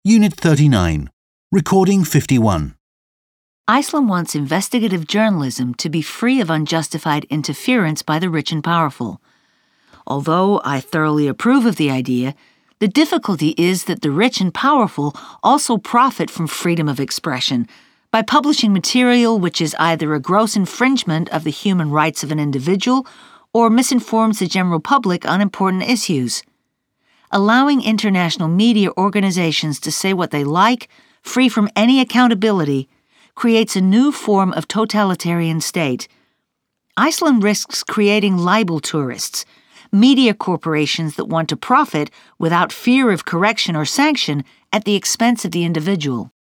Unit 39. Recording 51. Iceland wants investigative journalism to be free of unjustified interference by the rich and powerful. Although I thoroughly approve of the idea, the difficulty is that the rich and powerful also profit from freedom of expression by publishing material which is either a gross infringement of the human rights of an individual or misinforms the general public on important issues. Allowing international media organizations to say what they like, free from any accountability, creates a new form of totalitarian state. Iceland risks creating libel tourists, media corporations that want to profit without fear of correction or sanction at the expense of the individual.